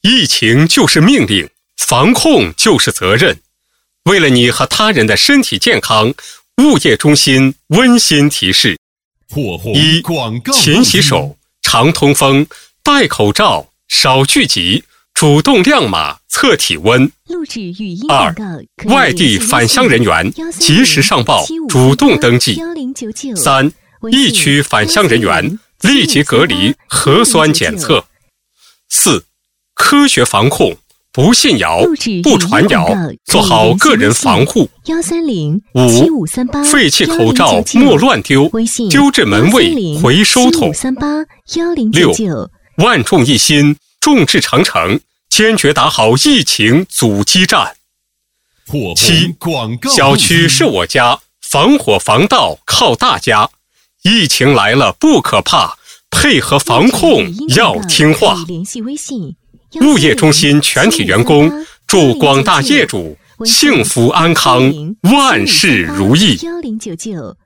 疫情就是命令，防控就是责任。为了你和他人的身体健康，物业中心温馨提示：一、勤洗手，常通风，戴口罩，少聚集，主动亮码测体温。二、外地返乡人员及时上报，主动登记。三、疫区返乡人员立即隔离核酸检测。四、科学防控，不信谣，不传谣，做好个人防护。五、废弃口罩莫乱丢，丢至门卫回收桶。六、万众一心，众志成城，坚决打好疫情阻击战。七、小区是我家，防火防盗靠大家。疫情来了不可怕，配合防控要听话。物业中心全体员工祝广大业主幸福安康，万事如意。